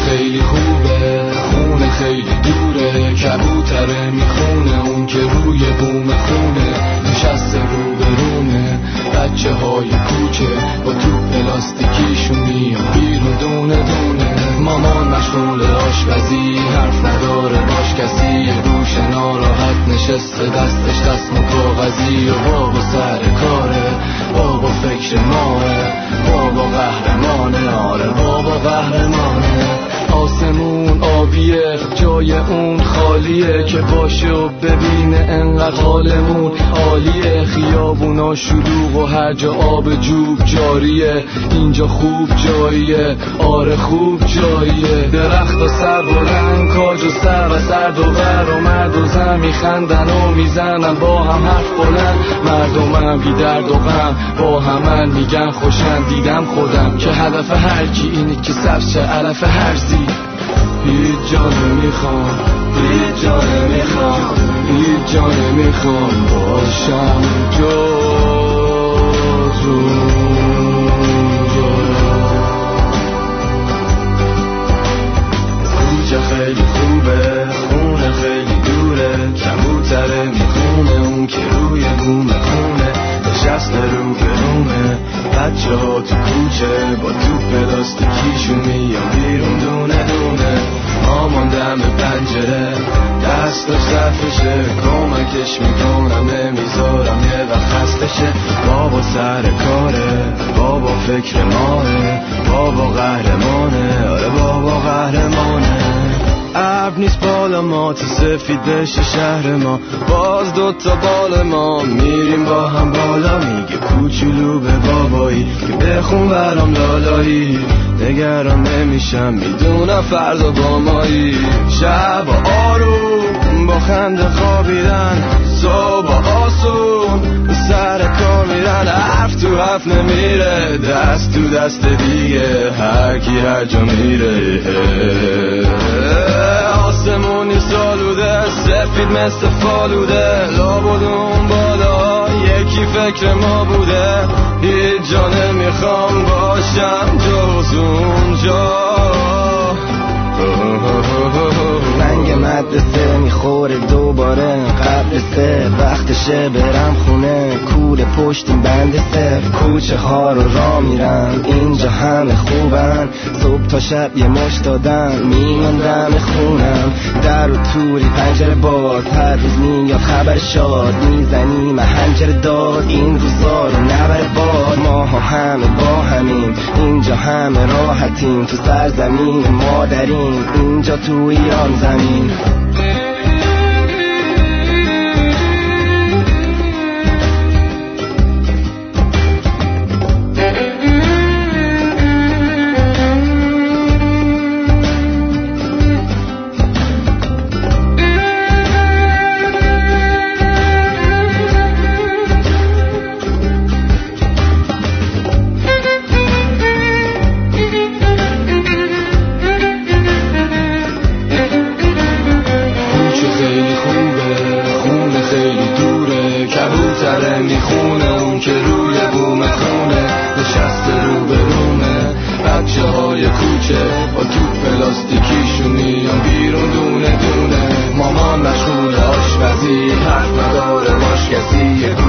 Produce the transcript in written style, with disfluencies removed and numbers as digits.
خیلی خوبه، خونه خیلی دوره، کبوتره میخونه اون که روی بوم خونه نشسته روبرونه. بچه های کوچه با توپ پلاستیکیشون میان بیرون دونه دونه. مامان مشغول آشپزی، حرف نداره باش کسی، یه گوشه ناراحت نشسته دستش دستمال کاغذی. و بابا سر کاره، بابا فکر ماه، بابا قهرمانه، آره بابا قهرمانه. آسمون آبیه، جای اون خالیه، که باشه و ببینه انقدر حالمون عالیه. خیابونا شلوغ و هر جا آب جوب جاریه، اینجا خوب جاییه، آره خوب جاییه. درخت و سر بلند، کاج و سر و سرد و بر و مرد و زن میخندن و میزنن با هم حرف بلند. مردمم بی درد و غم با همن میگن خوشن. دیدم خودم که هدف هر کی اینه که سبز چه علف هرزی. هیچ جا نمیخوام، هیچ جا نمیخوام، هیچ جا نمیخوام باشم جز اونجا. کوچه خیلی خوبه، خونه خیلی دوره، کبوتره میخونه اون که روی بوم خونه نشسته رو برونه. بچه ها تو کوچه با توپ پلاستیکیشون میان بیرون دونه دونه. مامان دم پنجره دستش صرفشه، کمکش میکنم نمیذارم یه وقت خستشه. بابا سر کاره، بابا فکر ماه، بابا قهرمانه، آره بابا قهرمانه. ابر نیست بالا ما تو سفید بشه شهر ما، باز دوتا بال ما میریم با هم بالا. میگه کوچولو به بابایی که بخون برام لالایی، نگران نمیشم میدونم فردا با مایی. شب آروم با خنده خوابیدن، صبح آسون سر کار میرن. حرف تو حرف نمیره، دست تو دست دیگه، هر کی هر جا میره. آسمونی سالوده، سفید مثل فالوده، لابدون بالا یکی فکر ما بوده. هیچ جا نمیخوام باشم جز اونجا. زنگ مدرسه میخوره دوباره قبل سه، وقتشه برم خونه، کوره پشتیم بند سر. کوچه ها رو راه میرم، اینجا همه خوبن، صبح تا شب یه مش دادن میمون دم خونم. در و توری پنجره باز، هر روز میاد خبر شاد، میزنیم هنجره داد این روزا رو نبره باد. ما همه با همیم، اینجا همه راحتیم، تو سرزمین مادریم، اینجا تو ایران زمین. میخونه اون که روی بوم خونه نشسته رو برونه. بچه های کوچه با توپ پلاستیکیشون میان بیرون دونه دونه. مامان مشغول آشپزی، حرف نداره باش کسی،